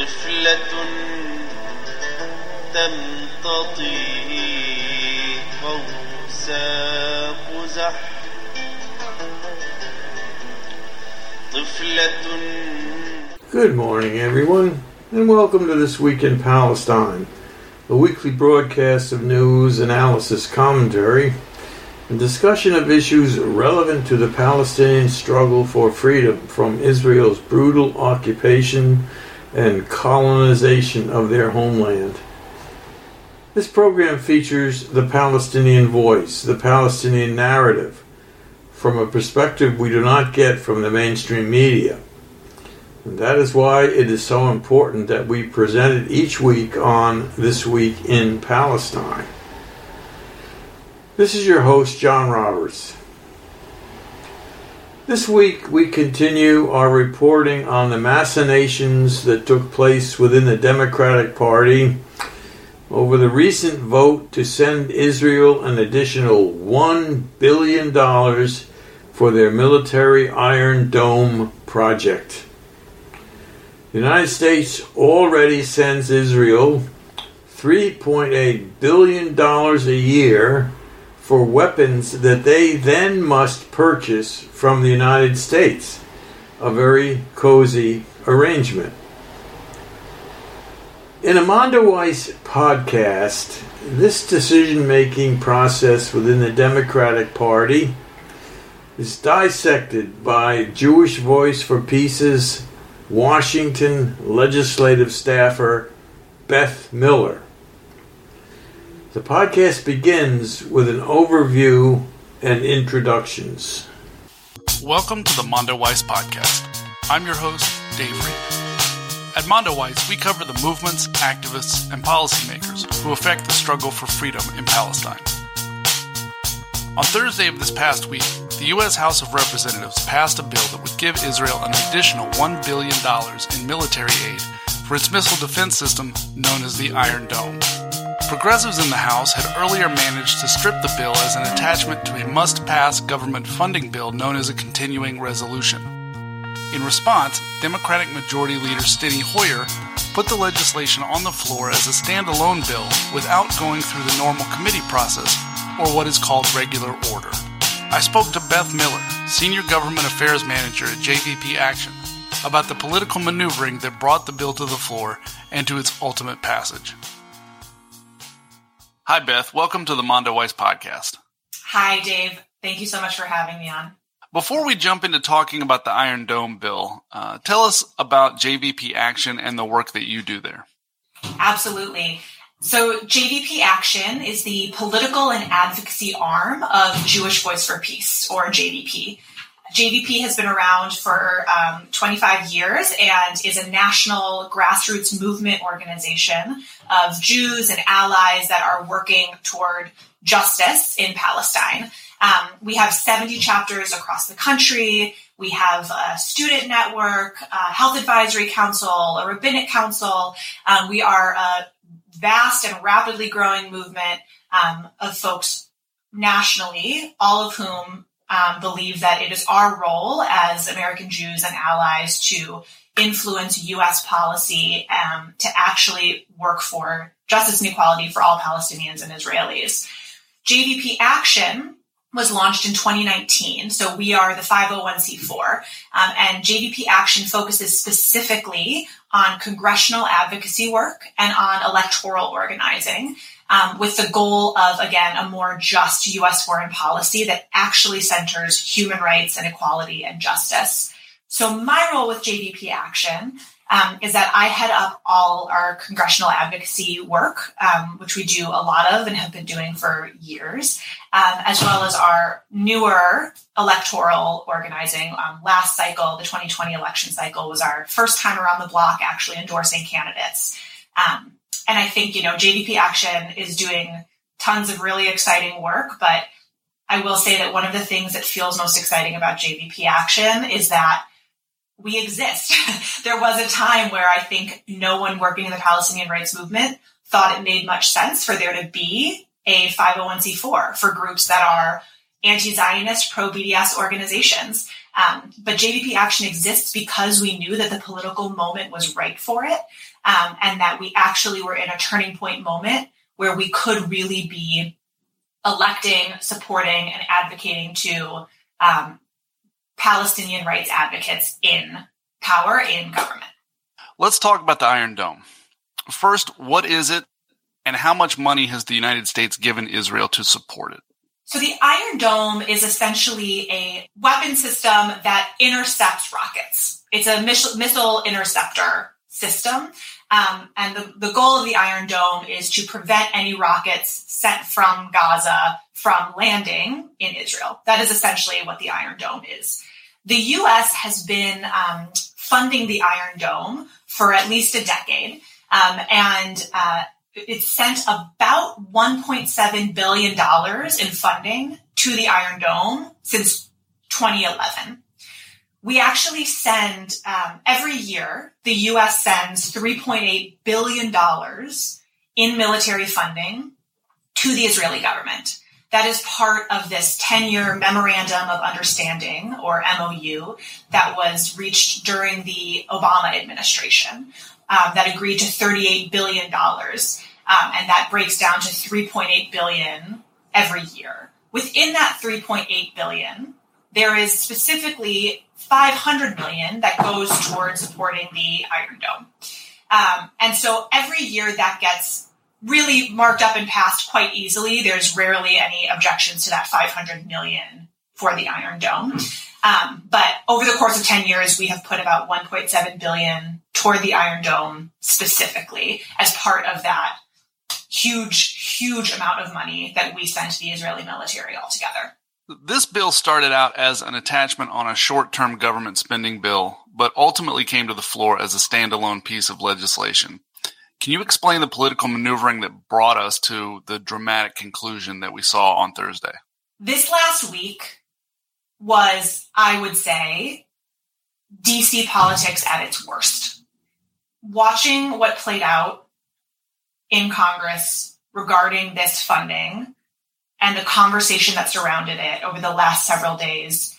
طفلة تمتطي قوس قزح Good morning, everyone, and welcome to This Week in Palestine, a weekly broadcast of news, analysis, commentary, and discussion of issues relevant to the Palestinian struggle for freedom from Israel's brutal occupation and colonization of their homeland. This program features the Palestinian voice, the Palestinian narrative, from a perspective we do not get from the mainstream media. And that is why it is so important that we present it each week on This Week in Palestine. This is your host, John Roberts. This week we continue our reporting on the machinations that took place within the Democratic Party over the recent vote to send Israel an additional $1 billion for their military Iron Dome project. The United States already sends Israel $3.8 billion a year for weapons that they then must purchase from the United States. A very cozy arrangement. In a Mondoweiss podcast, this decision-making process within the Democratic Party is dissected by Jewish Voice for Peace's Washington legislative staffer Beth Miller. The podcast begins with an overview and introductions. Welcome to the Mondoweiss podcast. I'm your host, Dave Reed. At Mondoweiss, we cover the movements, activists, and policymakers who affect the struggle for freedom in Palestine. On Thursday of this past week, the U.S. House of Representatives passed a bill that would give Israel an additional $1 billion in military aid for its missile defense system known as the Iron Dome. Progressives in the House had earlier managed to strip the bill as an attachment to a must-pass government funding bill known as a continuing resolution. In response, Democratic Majority Leader Steny Hoyer put the legislation on the floor as a standalone bill without going through the normal committee process, or what is called regular order. I spoke to Beth Miller, Senior Government Affairs Manager at JVP Action, about the political maneuvering that brought the bill to the floor and to its ultimate passage. Hi, Beth. Welcome to the Mondoweiss podcast. Hi, Dave. Thank you so much for having me on. Before we jump into talking about the Iron Dome bill, tell us about JVP Action and the work that you do there. Absolutely. So JVP Action is the political and advocacy arm of Jewish Voice for Peace, or JVP. JVP has been around for 25 years and is a national grassroots movement organization of Jews and allies that are working toward justice in Palestine. We have 70 chapters across the country. We have a student network, a health advisory council, a rabbinic council. We are a vast and rapidly growing movement of folks nationally, all of whom believe that it is our role as American Jews and allies to influence U.S. policy to actually work for justice and equality for all Palestinians and Israelis. JVP Action was launched in 2019, so we are the 501c4, and JVP Action focuses specifically on congressional advocacy work and on electoral organizing, with the goal of, again, a more just U.S. foreign policy that actually centers human rights and equality and justice. So my role with JVP Action is that I head up all our congressional advocacy work, which we do a lot of and have been doing for years, as well as our newer electoral organizing. Last cycle, the 2020 election cycle, was our first time around the block actually endorsing candidates. And I think, JVP Action is doing tons of really exciting work, but I will say that one of the things that feels most exciting about JVP Action is that we exist. There was a time where I think no one working in the Palestinian rights movement thought it made much sense for there to be a 501c4 for groups that are anti-Zionist, pro-BDS organizations. But JVP Action exists because we knew that the political moment was right for it, and that we actually were in a turning point moment where we could really be electing, supporting, and advocating to Palestinian rights advocates in power, in government. Let's talk about the Iron Dome. First, what is it, and how much money has the United States given Israel to support it? So the Iron Dome is essentially a weapon system that intercepts rockets. It's a missile interceptor system. And the goal of the Iron Dome is to prevent any rockets sent from Gaza from landing in Israel. That is essentially what the Iron Dome is. The U.S. has been funding the Iron Dome for at least a decade. And it's sent about $1.7 billion in funding to the Iron Dome since 2011. We actually send, every year, the U.S. sends $3.8 billion in military funding to the Israeli government. That is part of this 10-year Memorandum of Understanding, or MOU, that was reached during the Obama administration, that agreed to $38 billion. And that breaks down to $3.8 billion every year. Within that $3.8 billion, there is specifically $500 million that goes towards supporting the Iron Dome. And so every year that gets really marked up and passed quite easily. There's rarely any objections to that $500 million for the Iron Dome. But over the course of 10 years, we have put about $1.7 billion toward the Iron Dome specifically as part of that huge amount of money that we sent to the Israeli military altogether. This bill started out as an attachment on a short-term government spending bill, but ultimately came to the floor as a standalone piece of legislation. Can you explain the political maneuvering that brought us to the dramatic conclusion that we saw on Thursday? This last week was, I would say, DC politics at its worst. Watching what played out in Congress regarding this funding and the conversation that surrounded it over the last several days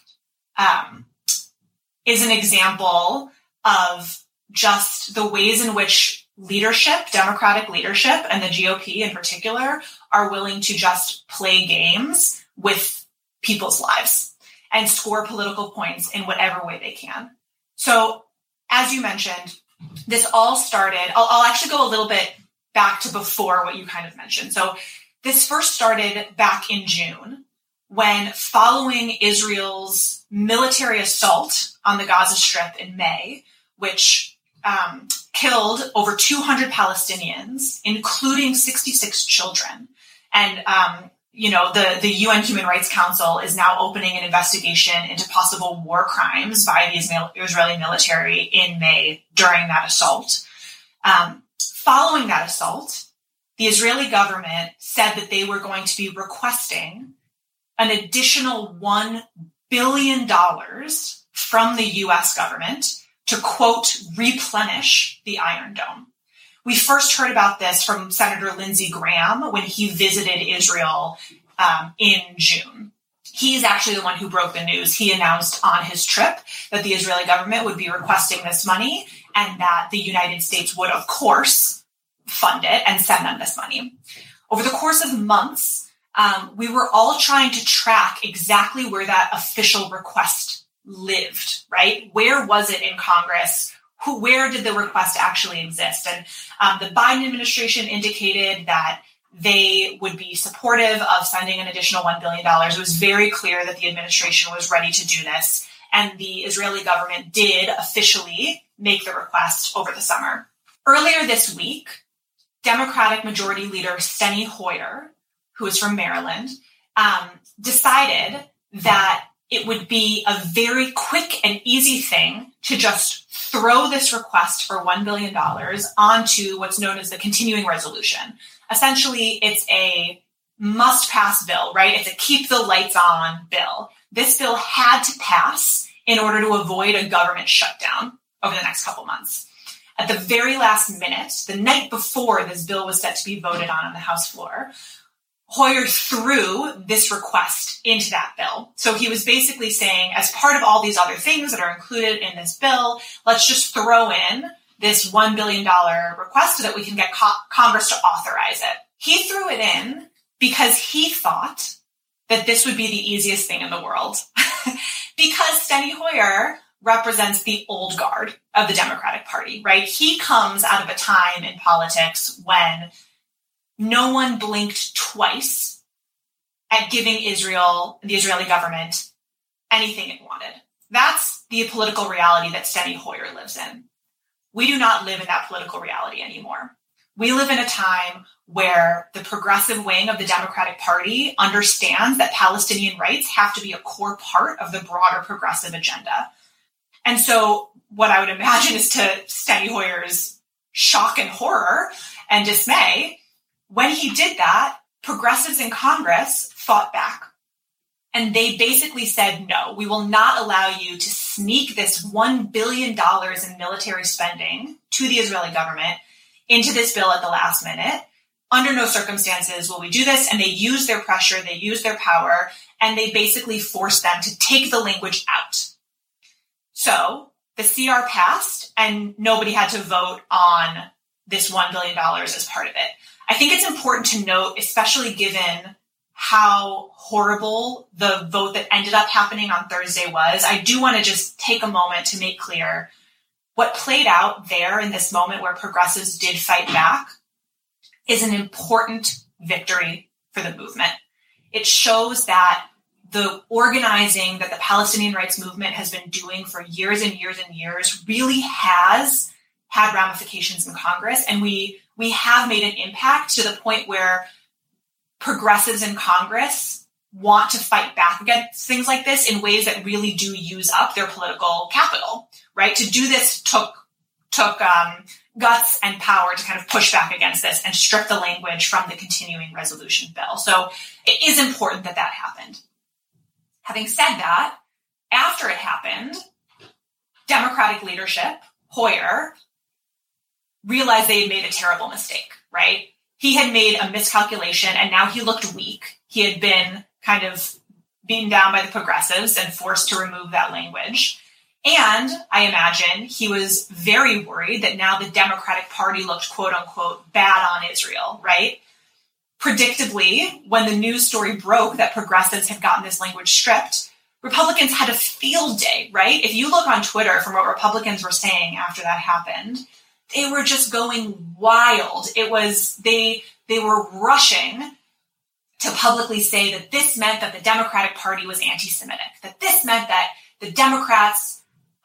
is an example of just the ways in which leadership, Democratic leadership, and the GOP in particular, are willing to just play games with people's lives and score political points in whatever way they can. So, as you mentioned, this all started, I'll actually go a little bit back to before what you kind of mentioned. So, this first started back in June when, following Israel's military assault on the Gaza Strip in May, which killed over 200 Palestinians, including 66 children. And, the UN Human Rights Council is now opening an investigation into possible war crimes by the Israeli military in May during that assault. Following that assault, the Israeli government said that they were going to be requesting an additional $1 billion from the U.S. government to, quote, replenish the Iron Dome. We first heard about this from Senator Lindsey Graham when he visited Israel in June. He's actually the one who broke the news. He announced on his trip that the Israeli government would be requesting this money and that the United States would, of course, fund it and send them this money. Over the course of months, we were all trying to track exactly where that official request lived, right? Where was it in Congress? Where did the request actually exist? And the Biden administration indicated that they would be supportive of sending an additional $1 billion. It was very clear that the administration was ready to do this. And the Israeli government did officially make the request over the summer. Earlier this week, Democratic Majority Leader Steny Hoyer, who is from Maryland, decided that it would be a very quick and easy thing to just throw this request for $1 billion onto what's known as the continuing resolution. Essentially, it's a must-pass bill, right? It's a keep the lights on bill. This bill had to pass in order to avoid a government shutdown over the next couple months. At the very last minute, the night before this bill was set to be voted on the House floor, Hoyer threw this request into that bill. So he was basically saying, as part of all these other things that are included in this bill, let's just throw in this $1 billion request so that we can get Congress to authorize it. He threw it in because he thought that this would be the easiest thing in the world. Because Steny Hoyer represents the old guard of the Democratic Party, right? He comes out of a time in politics when no one blinked twice at giving Israel, the Israeli government, anything it wanted. That's the political reality that Steny Hoyer lives in. We do not live in that political reality anymore. We live in a time where the progressive wing of the Democratic Party understands that Palestinian rights have to be a core part of the broader progressive agenda. And so what I would imagine is, to Steny Hoyer's shock and horror and dismay, when he did that, progressives in Congress fought back. And they basically said, no, we will not allow you to sneak this $1 billion in military spending to the Israeli government into this bill at the last minute. Under no circumstances will we do this. And they used their pressure, they used their power, and they basically forced them to take the language out. So the CR passed, and nobody had to vote on this $1 billion as part of it. I think it's important to note, especially given how horrible the vote that ended up happening on Thursday was, I do want to just take a moment to make clear what played out there in this moment where progressives did fight back is an important victory for the movement. It shows that the organizing that the Palestinian rights movement has been doing for years and years and years really has had ramifications in Congress, and we have made an impact to the point where progressives in Congress want to fight back against things like this in ways that really do use up their political capital, right? To do this took guts and power to kind of push back against this and strip the language from the continuing resolution bill. So it is important that that happened. Having said that, after it happened, Democratic leadership, Hoyer, realized they had made a terrible mistake, right? He had made a miscalculation, and now he looked weak. He had been kind of beaten down by the progressives and forced to remove that language. And I imagine he was very worried that now the Democratic Party looked, quote unquote, bad on Israel, right? Predictably, when the news story broke that progressives had gotten this language stripped, Republicans had a field day, right? If you look on Twitter from what Republicans were saying after that happened, they were just going wild. It was, they were rushing to publicly say that this meant that the Democratic Party was anti-Semitic, that this meant that the Democrats,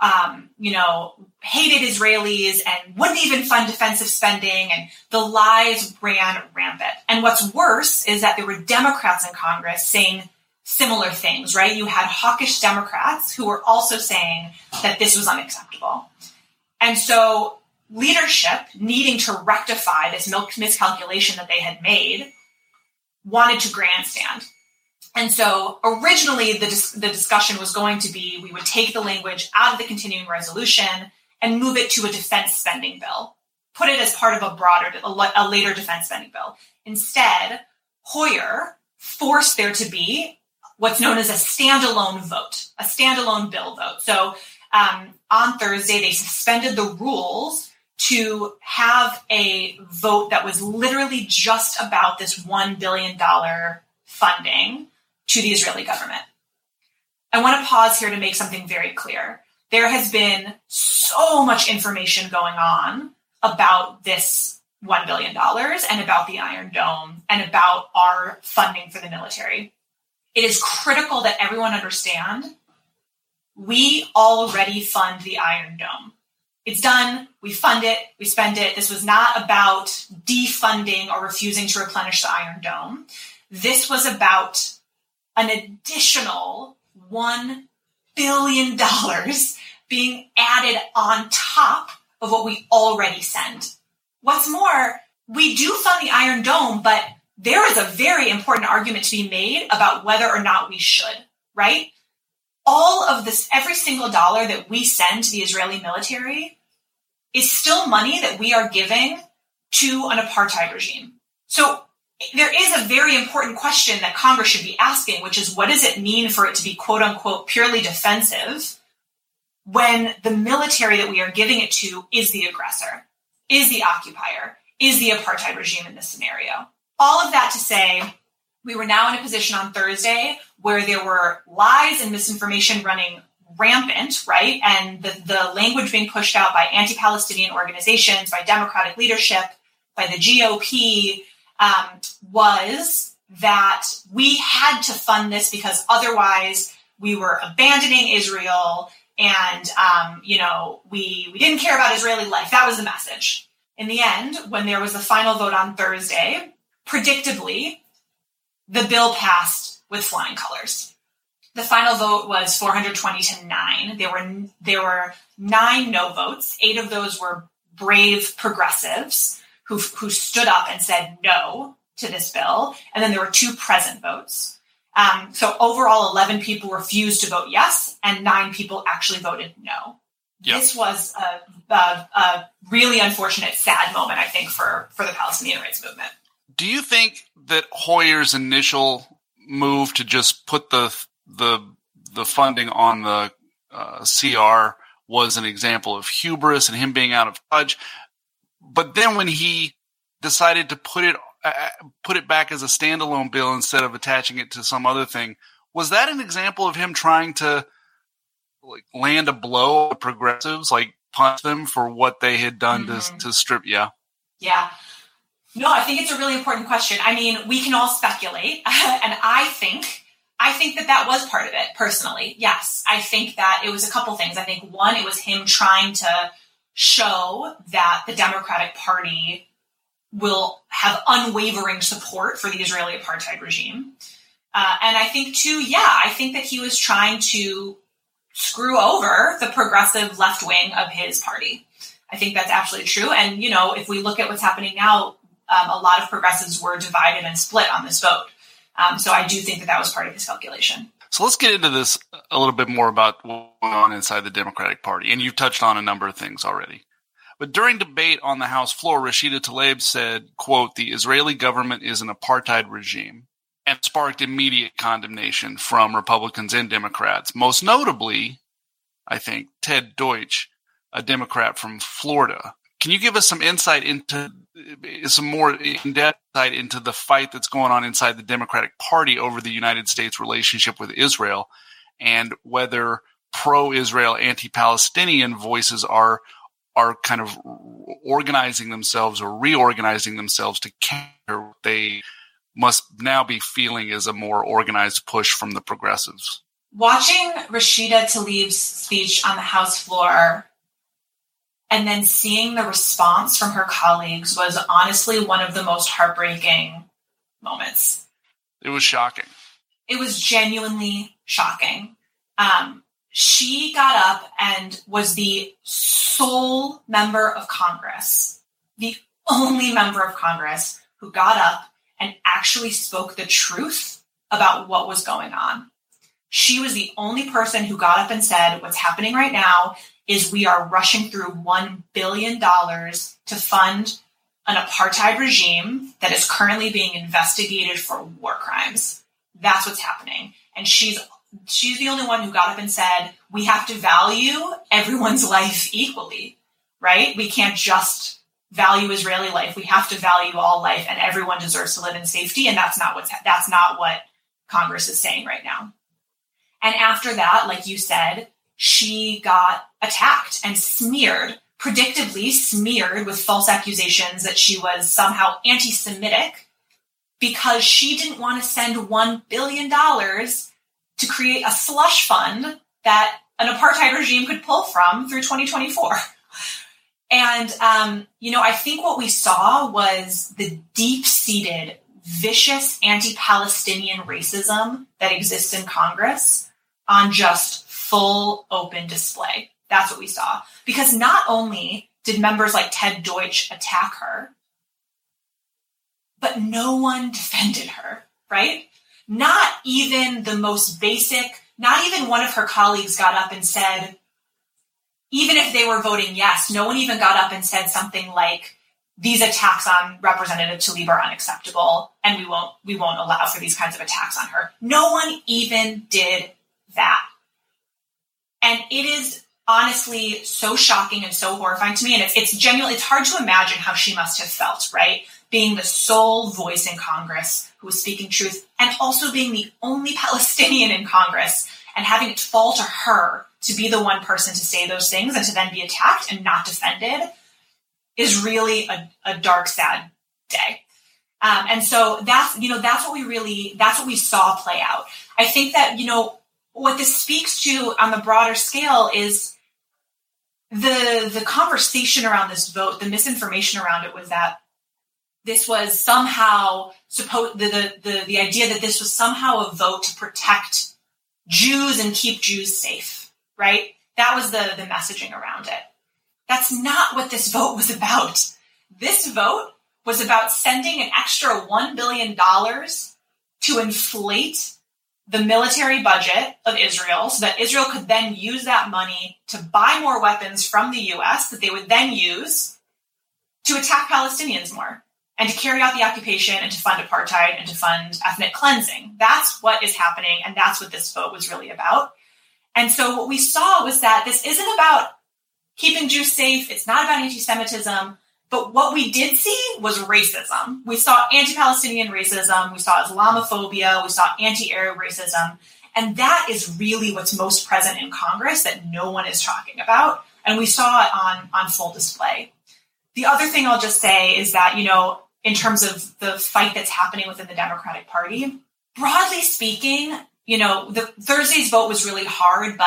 hated Israelis and wouldn't even fund defensive spending, and the lies ran rampant. And what's worse is that there were Democrats in Congress saying similar things, right? You had hawkish Democrats who were also saying that this was unacceptable. And so leadership, needing to rectify this miscalculation that they had made, wanted to grandstand. And so originally the discussion was going to be, we would take the language out of the continuing resolution and move it to a defense spending bill, put it as part of a later defense spending bill. Instead, Hoyer forced there to be what's known as a standalone vote, a standalone bill vote. So on Thursday, they suspended the rules to have a vote that was literally just about this $1 billion funding to the Israeli government. I want to pause here to make something very clear. There has been so much information going on about this $1 billion and about the Iron Dome and about our funding for the military. It is critical that everyone understand we already fund the Iron Dome. It's done. We fund it. We spend it. This was not about defunding or refusing to replenish the Iron Dome. This was about an additional $1 billion being added on top of what we already send. What's more, we do fund the Iron Dome, but there is a very important argument to be made about whether or not we should, right? All of this, every single dollar that we send to the Israeli military is still money that we are giving to an apartheid regime. So there is a very important question that Congress should be asking, which is, what does it mean for it to be, quote unquote, purely defensive when the military that we are giving it to is the aggressor, is the occupier, is the apartheid regime in this scenario? All of that to say, we were now in a position on Thursday where there were lies and misinformation running rampant, right? And the language being pushed out by anti-Palestinian organizations, by Democratic leadership, by the GOP, was that we had to fund this because otherwise we were abandoning Israel and, we didn't care about Israeli life. That was the message. In the end, when there was the final vote on Thursday, predictably, the bill passed with flying colors. The final vote was 420 to 9. There were 9 no votes. 8 of those were brave progressives who stood up and said no to this bill. And then there were 2 present votes. So overall, 11 people refused to vote yes, and 9 people actually voted no. Yep. This was a really unfortunate, sad moment, I think, for the Palestinian rights movement. Do you think that Hoyer's initial move to just put the funding on the CR was an example of hubris and him being out of touch? But then when he decided to put it back as a standalone bill instead of attaching it to some other thing, was that an example of him trying to land a blow at progressives, punch them for what they had done to strip? Yeah. No, I think it's a really important question. I mean, we can all speculate, and I think that was part of it, personally. Yes, I think that it was a couple things. I think, one, it was him trying to show that the Democratic Party will have unwavering support for the Israeli apartheid regime. And I think, two, I think that he was trying to screw over the progressive left wing of his party. I think that's absolutely true. And, if we look at what's happening now, a lot of progressives were divided and split on this vote. So I do think that was part of his calculation. So let's get into this a little bit more about what's going on inside the Democratic Party. And you've touched on a number of things already. But during debate on the House floor, Rashida Tlaib said, quote, "The Israeli government is an apartheid regime," and sparked immediate condemnation from Republicans and Democrats. Most notably, I think, Ted Deutsch, a Democrat from Florida. Can you give us some insight into some more in-depth insight into the fight that's going on inside the Democratic Party over the United States relationship with Israel, and whether pro-Israel, anti-Palestinian voices are kind of organizing themselves or reorganizing themselves to counter what they must now be feeling is a more organized push from the progressives? Watching Rashida Tlaib's speech on the House floor and then seeing the response from her colleagues was honestly one of the most heartbreaking moments. It was shocking. It was genuinely shocking. She got up and was the sole member of Congress, the only member of Congress who got up and actually spoke the truth about what was going on. She was the only person who got up and said, what's happening right now is we are rushing through $1 billion to fund an apartheid regime that is currently being investigated for war crimes. That's what's happening. And she's the only one who got up and said, we have to value everyone's life equally, right? We can't just value Israeli life. We have to value all life, and everyone deserves to live in safety. And that's not what Congress is saying right now. And after that, like you said, she got attacked and smeared, predictably smeared with false accusations that she was somehow anti-Semitic because she didn't want to send $1 billion to create a slush fund that an apartheid regime could pull from through 2024. And, I think what we saw was the deep-seated, vicious anti-Palestinian racism that exists in Congress on just full open display. That's what we saw. Because not only did members like Ted Deutsch attack her, but no one defended her, right? Not even the most basic, not even one of her colleagues got up and said, even if they were voting yes, no one even got up and said something like, these attacks on Representative Tlaib are unacceptable, and we won't allow for these kinds of attacks on her. No one even did that. And it is honestly so shocking and so horrifying to me. And it's hard to imagine how she must have felt, right? Being the sole voice in Congress who was speaking truth, and also being the only Palestinian in Congress, and having it fall to her to be the one person to say those things and to then be attacked and not defended is really a dark, sad day. And so that's what we saw play out. I think that, what this speaks to on the broader scale is the conversation around this vote. The misinformation around it was that this was somehow the idea that this was somehow a vote to protect Jews and keep Jews safe, right? That was the messaging around it. That's not what this vote was about. This vote was about sending an extra $1 billion to inflate the military budget of Israel so that Israel could then use that money to buy more weapons from the U.S. that they would then use to attack Palestinians more and to carry out the occupation and to fund apartheid and to fund ethnic cleansing. That's what is happening, and that's what this vote was really about. And so what we saw was that this isn't about keeping Jews safe. It's not about anti-Semitism. But what we did see was racism. We saw anti-Palestinian racism. We saw Islamophobia. We saw anti-Arab racism. And that is really what's most present in Congress that no one is talking about. And we saw it on full display. The other thing I'll just say is that, in terms of the fight that's happening within the Democratic Party, broadly speaking, the Thursday's vote was really hard,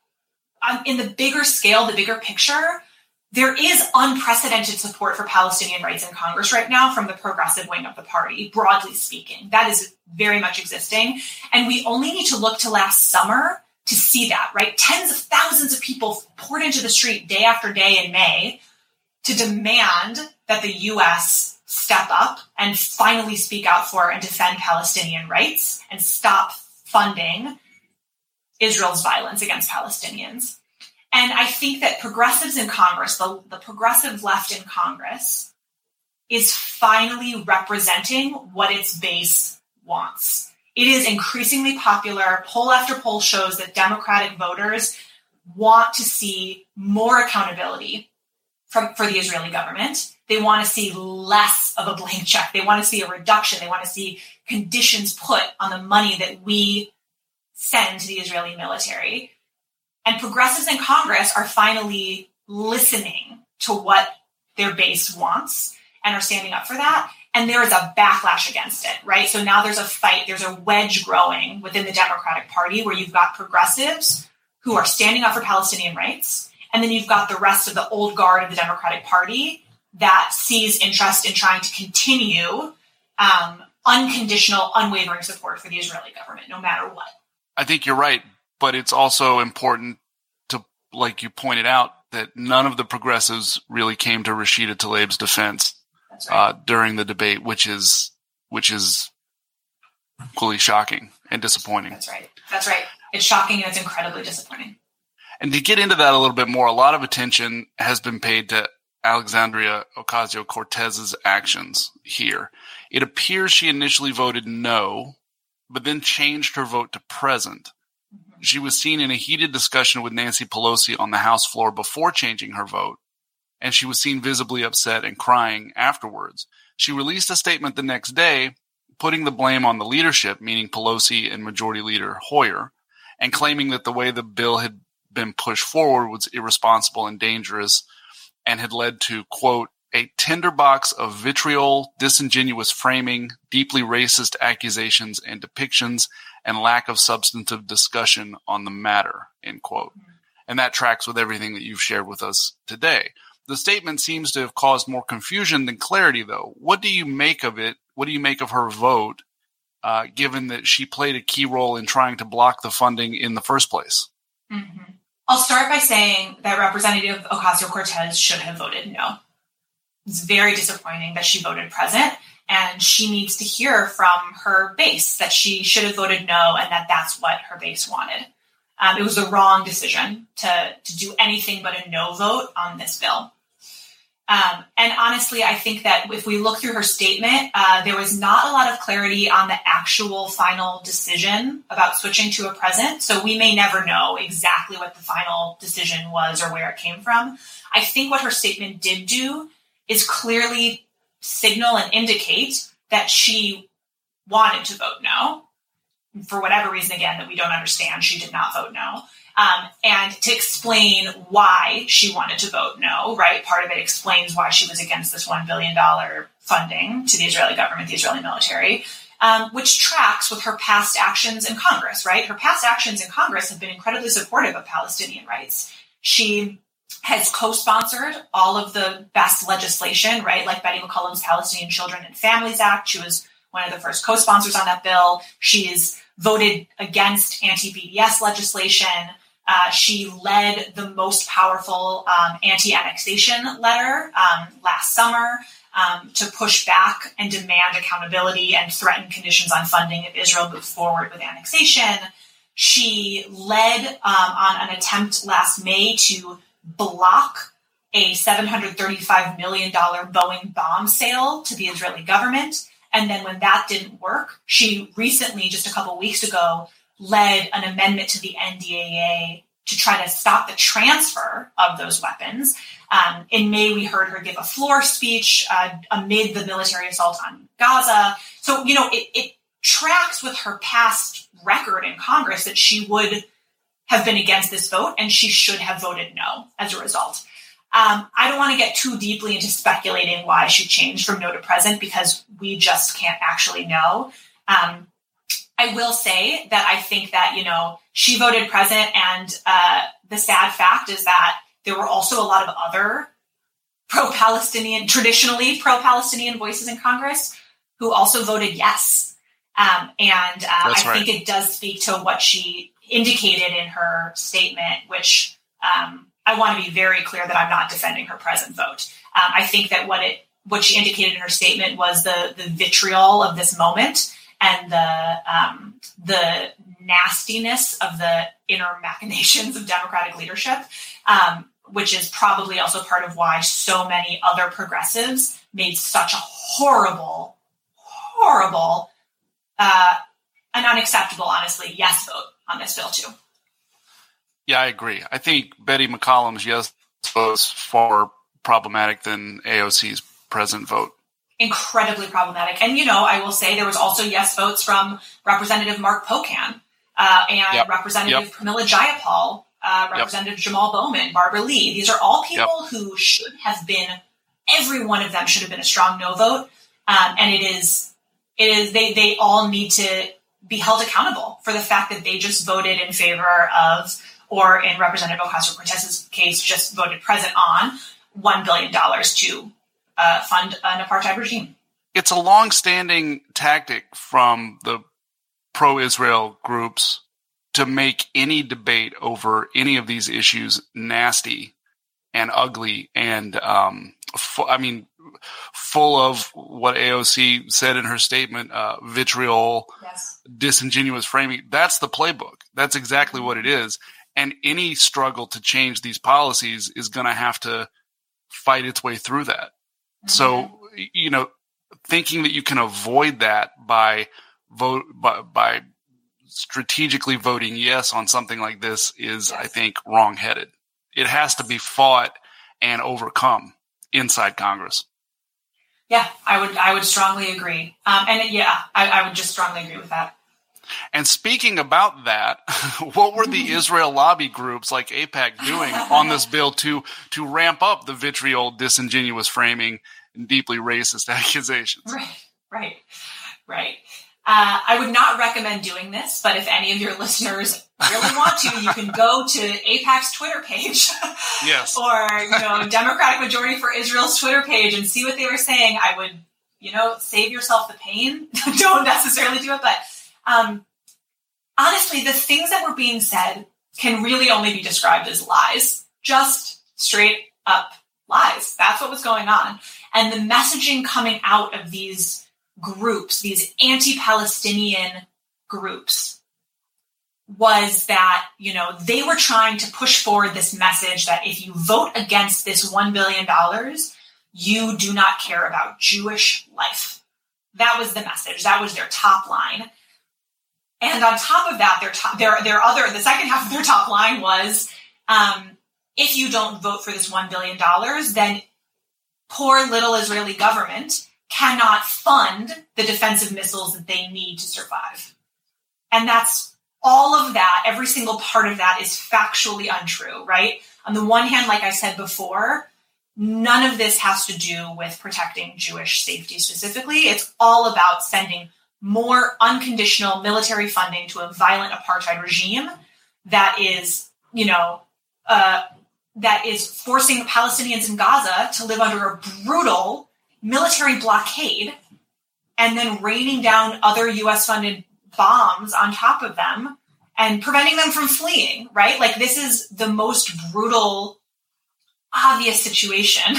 but in the bigger scale, the bigger picture, there is unprecedented support for Palestinian rights in Congress right now from the progressive wing of the party, broadly speaking. That is very much existing. And we only need to look to last summer to see that, right? Tens of thousands of people poured into the street day after day in May to demand that the U.S. step up and finally speak out for and defend Palestinian rights and stop funding Israel's violence against Palestinians. And I think that progressives in Congress, the progressive left in Congress, is finally representing what its base wants. It is increasingly popular. Poll after poll shows that Democratic voters want to see more accountability for the Israeli government. They want to see less of a blank check. They want to see a reduction. They want to see conditions put on the money that we send to the Israeli military. And progressives in Congress are finally listening to what their base wants and are standing up for that. And there is a backlash against it, right? So now there's a fight, there's a wedge growing within the Democratic Party where you've got progressives who are standing up for Palestinian rights. And then you've got the rest of the old guard of the Democratic Party that sees interest in trying to continue unconditional, unwavering support for the Israeli government, no matter what. I think you're right. But it's also important to, like you pointed out, that none of the progressives really came to Rashida Tlaib's defense during the debate, which is equally shocking and disappointing. That's right. It's shocking and it's incredibly disappointing. And to get into that a little bit more, a lot of attention has been paid to Alexandria Ocasio-Cortez's actions here. It appears she initially voted no, but then changed her vote to present. She was seen in a heated discussion with Nancy Pelosi on the House floor before changing her vote, and she was seen visibly upset and crying afterwards. She released a statement the next day, putting the blame on the leadership, meaning Pelosi and Majority Leader Hoyer, and claiming that the way the bill had been pushed forward was irresponsible and dangerous and had led to, quote, a tinderbox of vitriol, disingenuous framing, deeply racist accusations and depictions, and lack of substantive discussion on the matter, end quote. And that tracks with everything that you've shared with us today. The statement seems to have caused more confusion than clarity, though. What do you make of it? What do you make of her vote, given that she played a key role in trying to block the funding in the first place? Mm-hmm. I'll start by saying that Representative Ocasio-Cortez should have voted no. It's very disappointing that she voted present, and she needs to hear from her base that she should have voted no and that that's what her base wanted. It was the wrong decision to do anything but a no vote on this bill. And honestly, I think that if we look through her statement, there was not a lot of clarity on the actual final decision about switching to a present. So we may never know exactly what the final decision was or where it came from. I think what her statement did do is clearly signal and indicate that she wanted to vote no. For whatever reason, again, that we don't understand, she did not vote no. And to explain why she wanted to vote no, right? Part of it explains why she was against this $1 billion funding to the Israeli government, the Israeli military, which tracks with her past actions in Congress, right? Her past actions in Congress have been incredibly supportive of Palestinian rights. She has co-sponsored all of the best legislation, right? Like Betty McCollum's Palestinian Children and Families Act. She was one of the first co-sponsors on that bill. She's voted against anti-BDS legislation. She led the most powerful anti-annexation letter last summer to push back and demand accountability and threaten conditions on funding if Israel moved forward with annexation. She led on an attempt last May to block a $735 million Boeing bomb sale to the Israeli government. And then when that didn't work, she recently, just a couple weeks ago, led an amendment to the NDAA to try to stop the transfer of those weapons. In May, we heard her give a floor speech amid the military assault on Gaza. So, it tracks with her past record in Congress that she would have been against this vote, and she should have voted no as a result. I don't want to get too deeply into speculating why she changed from no to present because we just can't actually know. I will say that I think that, she voted present, and the sad fact is that there were also a lot of other traditionally pro-Palestinian voices in Congress who also voted yes. I think it does speak to what she indicated in her statement, which I want to be very clear that I'm not defending her present vote. I think that what she indicated in her statement was the vitriol of this moment and the nastiness of the inner machinations of Democratic leadership, which is probably also part of why so many other progressives made such a horrible, and unacceptable, honestly, yes vote on this bill too. Yeah, I agree. I think Betty McCollum's yes vote was far problematic than AOC's present vote. Incredibly problematic. And, I will say there was also yes votes from Representative Mark Pocan and Representative Pramila Jayapal, Representative Jamal Bowman, Barbara Lee. These are all people who should have been, every one of them should have been a strong no vote. And they all need to be held accountable for the fact that they just voted in favor of, or in Representative Ocasio-Cortez's case, just voted present on $1 billion to fund an apartheid regime. It's a long-standing tactic from the pro-Israel groups to make any debate over any of these issues nasty and ugly and, full of what AOC said in her statement, vitriol, disingenuous framing. That's the playbook. That's exactly what it is. And any struggle to change these policies is going to have to fight its way through that. Mm-hmm. So, thinking that you can avoid that by strategically voting yes on something like this is, I think, wrong-headed. It has to be fought and overcome inside Congress. Yeah, I would strongly agree. I would just strongly agree with that. And speaking about that, what were the Israel lobby groups like AIPAC doing on this bill to ramp up the vitriol, disingenuous framing, and deeply racist accusations? Right. I would not recommend doing this, but if any of your listeners really want to, you can go to AIPAC's Twitter page. Yes. Or, Democratic Majority for Israel's Twitter page and see what they were saying. I would, save yourself the pain. Don't necessarily do it, but honestly, the things that were being said can really only be described as lies. Just straight up lies. That's what was going on. And the messaging coming out of these groups, these anti-Palestinian groups, was that, they were trying to push forward this message that if you vote against this $1 billion, you do not care about Jewish life. That was the message. That was their top line. And on top of that, the second half of their top line was, if you don't vote for this $1 billion, then poor little Israeli government cannot fund the defensive missiles that they need to survive. And that's all of that. Every single part of that is factually untrue, right? On the one hand, like I said before, none of this has to do with protecting Jewish safety specifically. It's all about sending more unconditional military funding to a violent apartheid regime that is, that is forcing Palestinians in Gaza to live under a brutal military blockade and then raining down other U.S.-funded bombs on top of them and preventing them from fleeing, right? Like, this is the most brutal, obvious situation.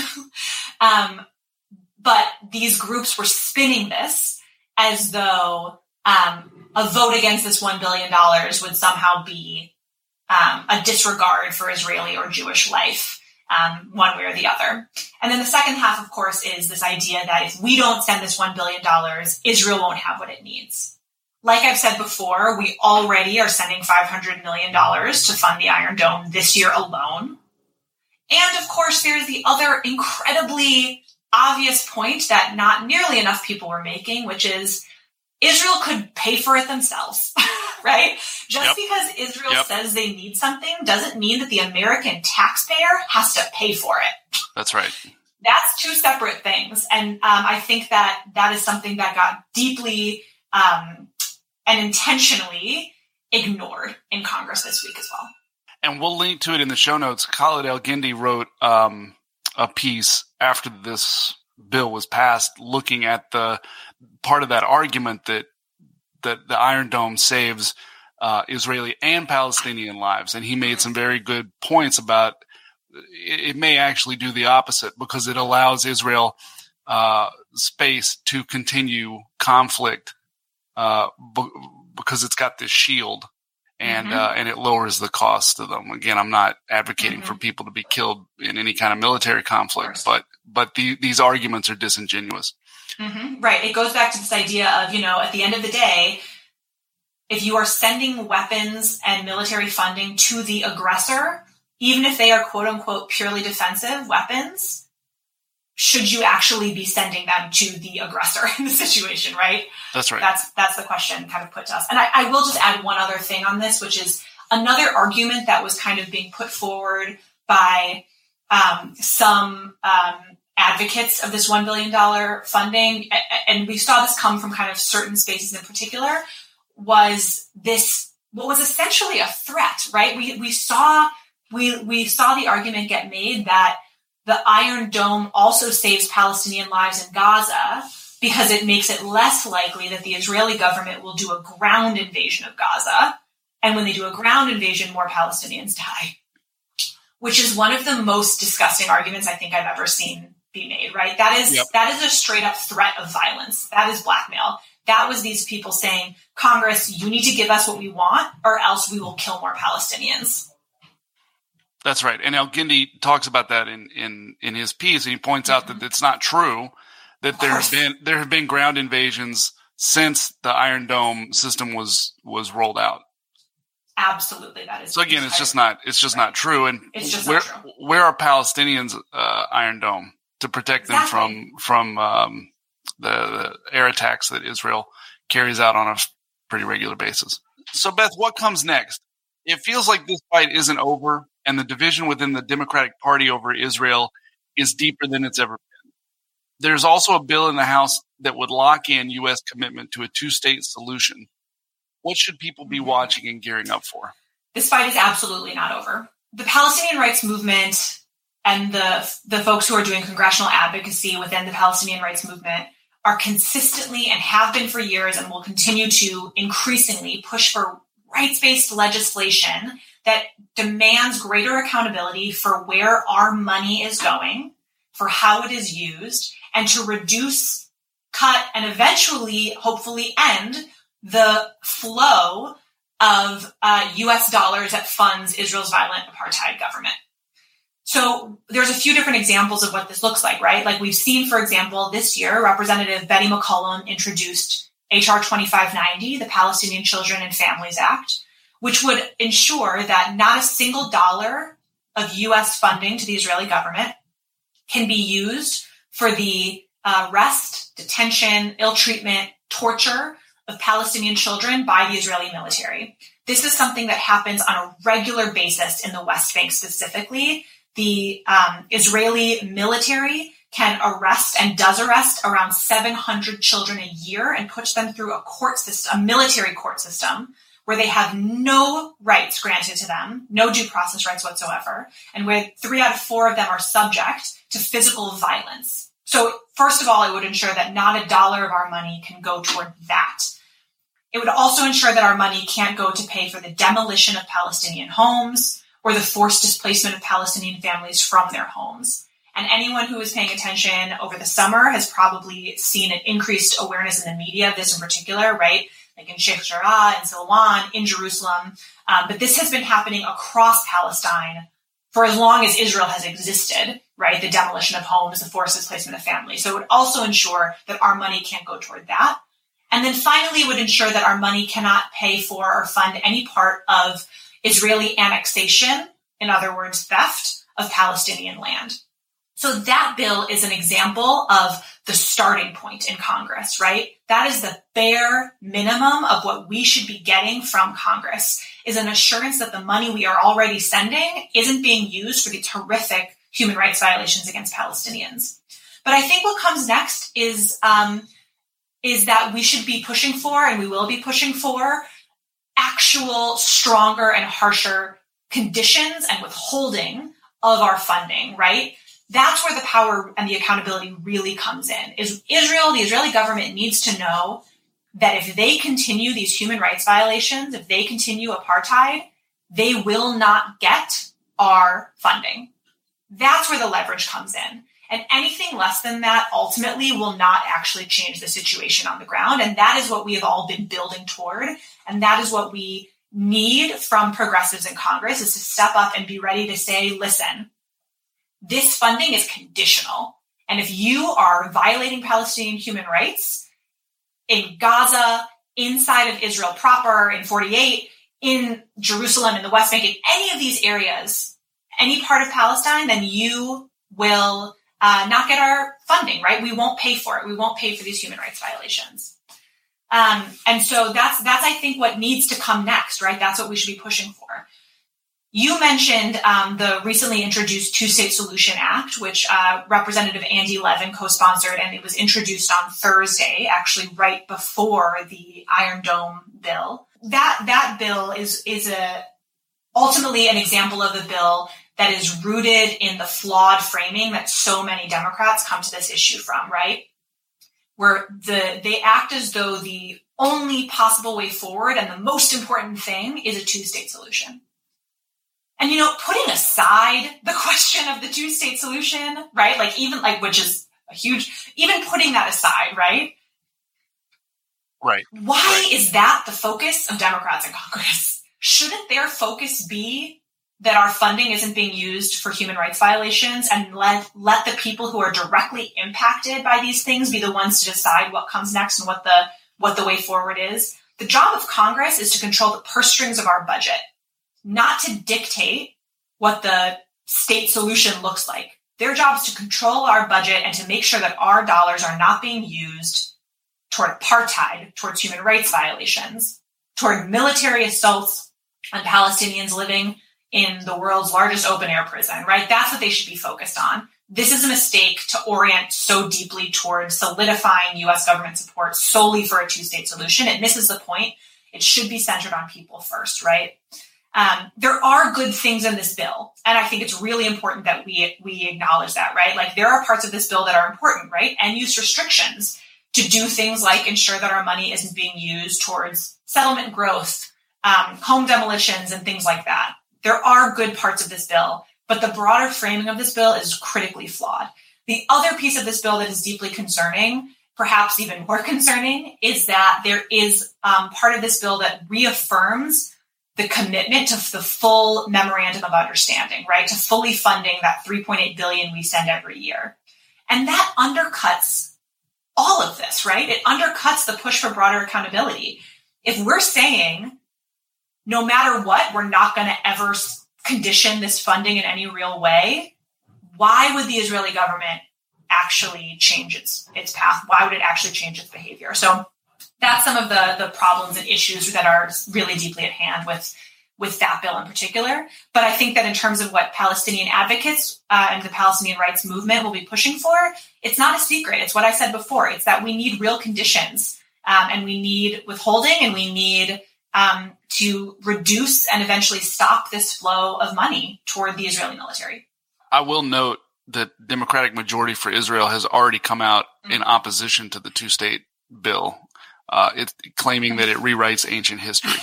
But these groups were spinning this as though a vote against this $1 billion would somehow be a disregard for Israeli or Jewish life, one way or the other. And then the second half, of course, is this idea that if we don't send this $1 billion, Israel won't have what it needs. Like I've said before, we already are sending $500 million to fund the Iron Dome this year alone. And of course, there's the other incredibly obvious point that not nearly enough people were making, which is Israel could pay for it themselves, right? Just because Israel says they need something doesn't mean that the American taxpayer has to pay for it. That's right. That's two separate things. And I think that is something that got deeply and intentionally ignored in Congress this week as well. And we'll link to it in the show notes. Khaled El-Gindi wrote a piece after this bill was passed looking at the part of that argument that the Iron Dome saves Israeli and Palestinian lives. And he made some very good points about it may actually do the opposite because it allows Israel space to continue conflict because it's got this shield. And it lowers the cost to them. Again, I'm not advocating for people to be killed in any kind of military conflict, but these arguments are disingenuous. Right. It goes back to this idea of, at the end of the day, if you are sending weapons and military funding to the aggressor, even if they are quote unquote purely defensive weapons, should you actually be sending them to the aggressor in the situation, right? That's right. That's the question kind of put to us. And I will just add one other thing on this, which is another argument that was kind of being put forward by some advocates of this $1 billion funding, and we saw this come from kind of certain spaces in particular, was this, what was essentially a threat, right? We saw the argument get made that the Iron Dome also saves Palestinian lives in Gaza because it makes it less likely that the Israeli government will do a ground invasion of Gaza. And when they do a ground invasion, more Palestinians die, which is one of the most disgusting arguments I think I've ever seen be made, right? That is a straight up threat of violence. That is blackmail. That was these people saying, Congress, you need to give us what we want or else we will kill more Palestinians. That's right. And El-Gindi talks about that in his piece, and he points out that it's not true, that there have been ground invasions since the Iron Dome system was rolled out. Absolutely, that is. So again, it's just not true. And it's just not true. Where are Palestinians Iron Dome to protect them from the air attacks that Israel carries out on a pretty regular basis? So Beth, what comes next? It feels like this fight isn't over, and the division within the Democratic Party over Israel is deeper than it's ever been. There's also a bill in the House that would lock in U.S. commitment to a two-state solution. What should people be watching and gearing up for? This fight is absolutely not over. The Palestinian rights movement and the folks who are doing congressional advocacy within the Palestinian rights movement are consistently and have been for years and will continue to increasingly push for rights-based legislation that demands greater accountability for where our money is going, for how it is used, and to reduce, cut, and eventually, hopefully, end the flow of U.S. dollars that funds Israel's violent apartheid government. So there's a few different examples of what this looks like, right? Like we've seen, for example, this year, Representative Betty McCollum introduced H.R. 2590, the Palestinian Children and Families Act, which would ensure that not a single dollar of U.S. funding to the Israeli government can be used for the arrest, detention, ill treatment, torture of Palestinian children by the Israeli military. This is something that happens on a regular basis in the West Bank specifically. The Israeli military can arrest and does arrest around 700 children a year and puts them through a court system, a military court system, where they have no rights granted to them, no due process rights whatsoever, and where 3 out of 4 of them are subject to physical violence. So first of all, it would ensure that not a dollar of our money can go toward that. It would also ensure that our money can't go to pay for the demolition of Palestinian homes or the forced displacement of Palestinian families from their homes. And anyone who is paying attention over the summer has probably seen an increased awareness in the media of this in particular, right? Like in Sheikh Jarrah, in Silwan, in Jerusalem. But this has been happening across Palestine for as long as Israel has existed, right? The demolition of homes, the forced displacement of families. So it would also ensure that our money can't go toward that. And then finally, it would ensure that our money cannot pay for or fund any part of Israeli annexation, in other words, theft of Palestinian land. So that bill is an example of the starting point in Congress, right? That is the bare minimum of what we should be getting from Congress, is an assurance that the money we are already sending isn't being used for the terrific human rights violations against Palestinians. But I think what comes next is that we should be pushing for, and we will be pushing for, actual stronger and harsher conditions and withholding of our funding, right? That's where the power and the accountability really comes in. Is Israel, the Israeli government needs to know that if they continue these human rights violations, if they continue apartheid, they will not get our funding. That's where the leverage comes in. And anything less than that ultimately will not actually change the situation on the ground. And that is what we have all been building toward. And that is what we need from progressives in Congress, is to step up and be ready to say, listen, this funding is conditional. And if you are violating Palestinian human rights in Gaza, inside of Israel proper, in 48, in Jerusalem, in the West Bank, in any of these areas, any part of Palestine, then you will not get our funding, right? We won't pay for it. We won't pay for these human rights violations. And so that's, I think, what needs to come next, right? That's what we should be pushing for. You mentioned the recently introduced Two-State Solution Act, which Representative Andy Levin co-sponsored, and it was introduced on Thursday, actually right before the Iron Dome bill. That bill is ultimately an example of a bill that is rooted in the flawed framing that so many Democrats come to this issue from, right? Where they act as though the only possible way forward and the most important thing is a two-state solution. And, putting aside the question of the two-state solution, right? Which is a huge, even putting that aside, right? Right. Why is that the focus of Democrats in Congress? Shouldn't their focus be that our funding isn't being used for human rights violations, and let the people who are directly impacted by these things be the ones to decide what comes next and what the way forward is? The job of Congress is to control the purse strings of our budget, not to dictate what the state solution looks like. Their job is to control our budget and to make sure that our dollars are not being used toward apartheid, towards human rights violations, toward military assaults on Palestinians living in the world's largest open-air prison, right? That's what they should be focused on. This is a mistake to orient so deeply towards solidifying U.S. government support solely for a two-state solution. It misses the point. It should be centered on people first, right? There are good things in this bill, and I think it's really important that we acknowledge that, right? Like, there are parts of this bill that are important, right? And use restrictions to do things like ensure that our money isn't being used towards settlement growth, home demolitions, and things like that. There are good parts of this bill, but the broader framing of this bill is critically flawed. The other piece of this bill that is deeply concerning, perhaps even more concerning, is that there is part of this bill that reaffirms the commitment to the full memorandum of understanding, right? To fully funding that $3.8 billion we send every year. And that undercuts all of this, right? It undercuts the push for broader accountability. If we're saying, no matter what, we're not going to ever condition this funding in any real way, why would the Israeli government actually change its path? Why would it actually change its behavior? So that's some of the problems and issues that are really deeply at hand with that bill in particular. But I think that in terms of what Palestinian advocates and the Palestinian rights movement will be pushing for, it's not a secret. It's what I said before. It's that we need real conditions, and we need withholding, and we need to reduce and eventually stop this flow of money toward the Israeli military. I will note that Democratic Majority for Israel has already come out in opposition to the two-state bill, claiming that it rewrites ancient history.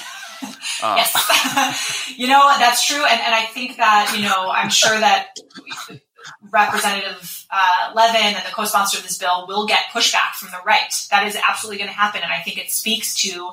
Yes. That's true. And I think that, I'm sure that Representative Levin and the co-sponsor of this bill will get pushback from the right. That is absolutely going to happen. And I think it speaks to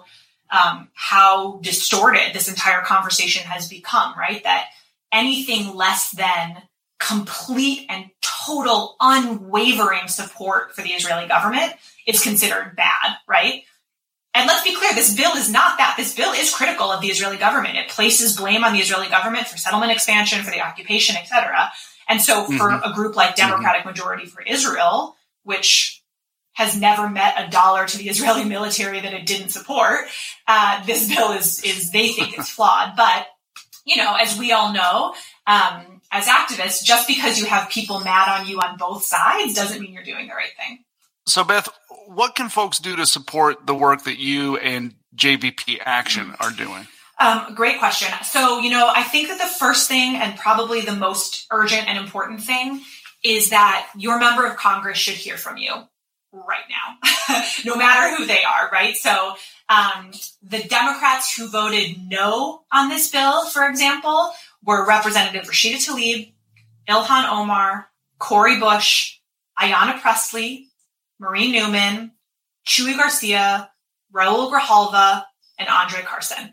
how distorted this entire conversation has become, right? That anything less than complete and total unwavering support for the Israeli government is considered bad, right? And let's be clear, this bill is not that. This bill is critical of the Israeli government. It places blame on the Israeli government for settlement expansion, for the occupation, etc. And so for a group like Democratic Majority for Israel, which has never met a dollar to the Israeli military that it didn't support, this bill is they think it's flawed. But, as we all know, as activists, just because you have people mad on you on both sides doesn't mean you're doing the right thing. So, Beth, what can folks do to support the work that you and JVP Action are doing? Great question. So, I think that the first thing and probably the most urgent and important thing is that your member of Congress should hear from you right now, no matter who they are, right? So the Democrats who voted no on this bill, for example, were Representative Rashida Tlaib, Ilhan Omar, Cori Bush, Ayanna Pressley, Marie Newman, Chuy Garcia, Raul Grijalva, and Andre Carson.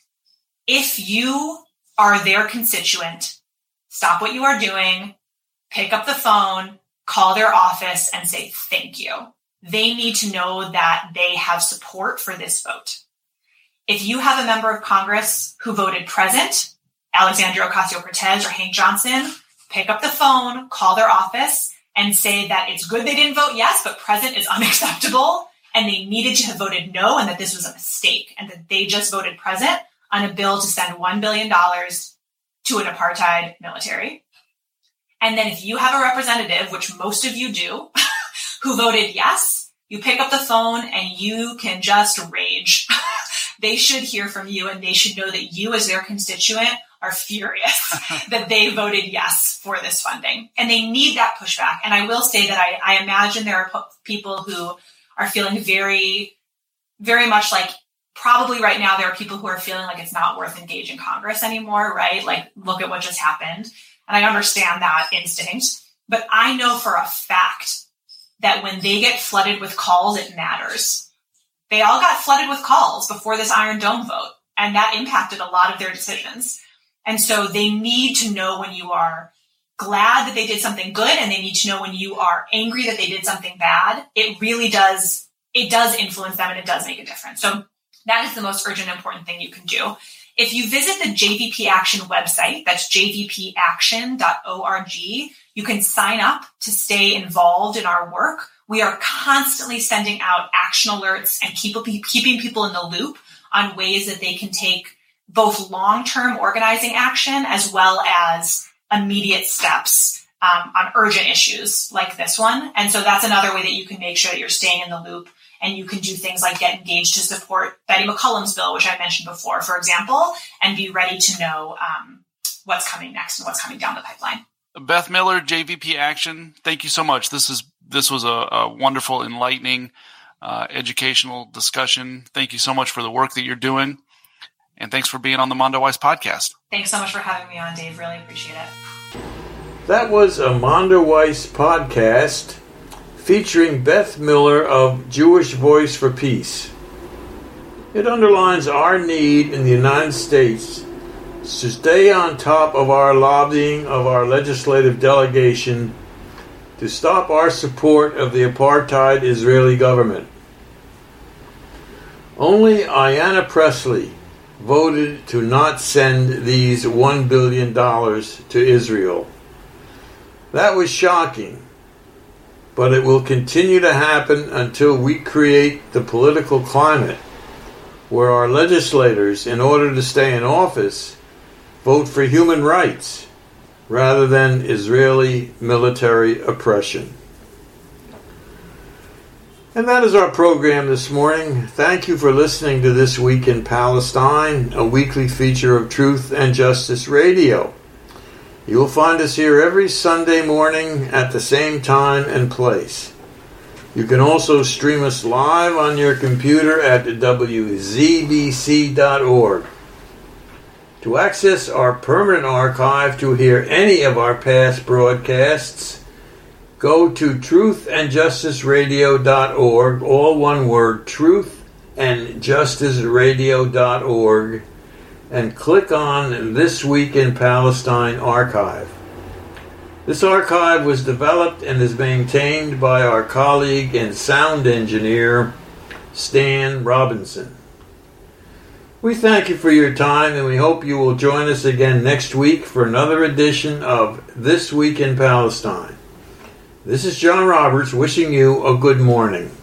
If you are their constituent, stop what you are doing, pick up the phone, call their office, and say thank you. They need to know that they have support for this vote. If you have a member of Congress who voted present, Alexandria Ocasio-Cortez or Hank Johnson, pick up the phone, call their office, and say that it's good they didn't vote yes, but present is unacceptable, and they needed to have voted no, and that this was a mistake, and that they just voted present on a bill to send $1 billion to an apartheid military. And then if you have a representative, which most of you do, who voted yes, you pick up the phone and you can just rage. They should hear from you, and they should know that you as their constituent are furious that they voted yes for this funding. And they need that pushback. And I will say that I imagine there are people who are feeling very, very much like, probably right now there are people who are feeling like it's not worth engaging Congress anymore, right? Like, look at what just happened. And I understand that instinct. But I know for a fact that when they get flooded with calls, it matters. They all got flooded with calls before this Iron Dome vote, and that impacted a lot of their decisions. And so they need to know when you are glad that they did something good, and they need to know when you are angry that they did something bad. It really does, it does influence them, and it does make a difference. So that is the most urgent, important thing you can do. If you visit the JVP Action website, that's jvpaction.org, you can sign up to stay involved in our work. We are constantly sending out action alerts and keeping people in the loop on ways that they can take both long-term organizing action as well as immediate steps on urgent issues like this one. And so that's another way that you can make sure that you're staying in the loop. And you can do things like get engaged to support Betty McCollum's bill, which I mentioned before, for example, and be ready to know what's coming next and what's coming down the pipeline. Beth Miller, JVP Action, thank you so much. This was a wonderful, enlightening, educational discussion. Thank you so much for the work that you're doing. And thanks for being on the Mondoweiss podcast. Thanks so much for having me on, Dave. Really appreciate it. That was a Mondoweiss podcast featuring Beth Miller of Jewish Voice for Peace. It underlines our need in the United States to stay on top of our lobbying of our legislative delegation to stop our support of the apartheid Israeli government. Only Ayanna Pressley voted to not send these $1 billion to Israel. That was shocking, but it will continue to happen until we create the political climate where our legislators, in order to stay in office, vote for human rights rather than Israeli military oppression. And that is our program this morning. Thank you for listening to This Week in Palestine, a weekly feature of Truth and Justice Radio. You will find us here every Sunday morning at the same time and place. You can also stream us live on your computer at wzbc.org. To access our permanent archive to hear any of our past broadcasts, go to truthandjusticeradio.org, all one word, truthandjusticeradio.org, and click on This Week in Palestine archive. This archive was developed and is maintained by our colleague and sound engineer, Stan Robinson. We thank you for your time, and we hope you will join us again next week for another edition of This Week in Palestine. This is John Roberts wishing you a good morning.